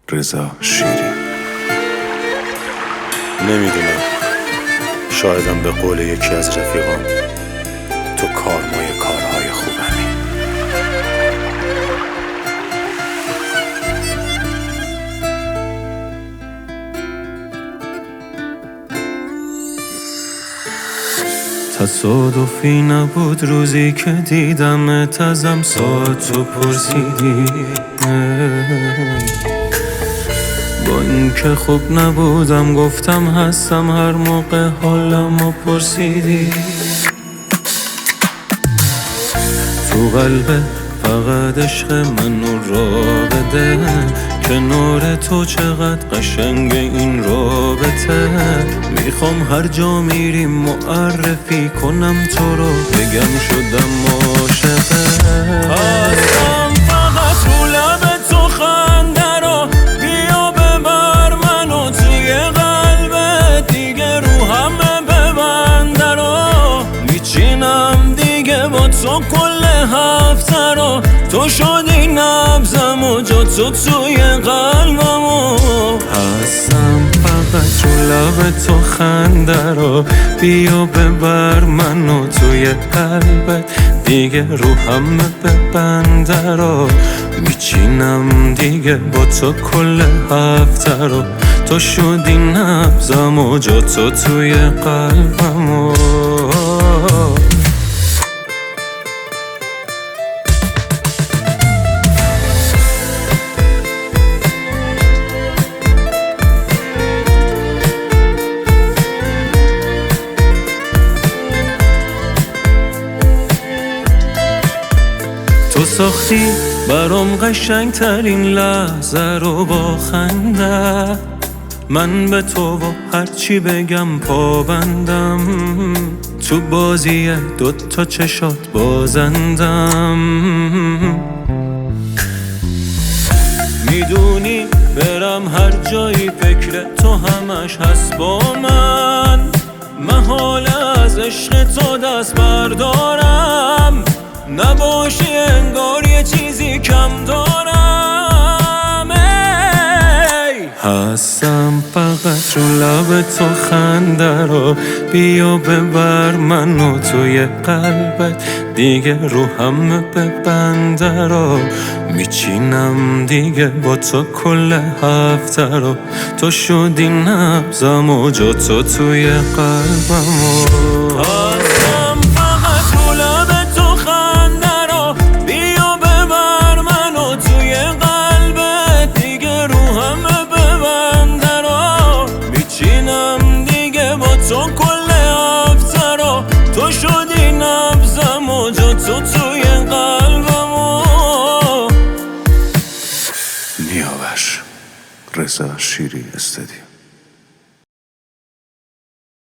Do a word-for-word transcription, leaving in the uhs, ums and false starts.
رضا شیری. نمیدونم، شایدم به قول یکی از رفیقان تو کارمای کارهای خوبمی. تصادفی نبود روزی که دیدمت، ازم ساعتو پرسیدی، با اینکه خوب نبودم گفتم هستم، هر موقع حالمو پرسیدی. تو قلبت فقط عشق منو را بده، کنار تو چقدر قشنگ این رابطه. میخوام هر جا میریم معرفی کنم تو رو، بگم شدم عاشقه. هستم فقط رو لب تو خنده رو، بیا ببر منو توی قلبت، دیگه رو همه ببنده رو. میچینم دیگه با تو کل هفته رو، تو شدی نبضم و جا تو توی قلبمو. هستم فقط رو لب تو خنده رو، بیا ببر منو توی قلبت، دیگه رو همه ببنده رو. میچینم دیگه با تو کل هفته رو، تو شدی نبضم و جا تو توی قلبمو. تو ساختی برام قشنگ ترین لحظه رو با خنده، من به تو و هرچی بگم پابندم، تو بازی دوتا چشات بازندم. میدونی برم هر جایی فکر تو همش هست با من، محال از عشق تو دست بردارم، نباشی انگار یه چیزی کم دارم. ای هستم فقط رو لب تو خنده رو، بیا ببر منو توی قلبت، دیگه رو همه ببنده رو. میچینم دیگه با تو کل هفته رو، تو شدی نبضم و جا تو توی قلبمو. تو کل هفته رو، تو شدی نبضم و جا تو توی قلبمو. نیاوش رضا شیری استودیو.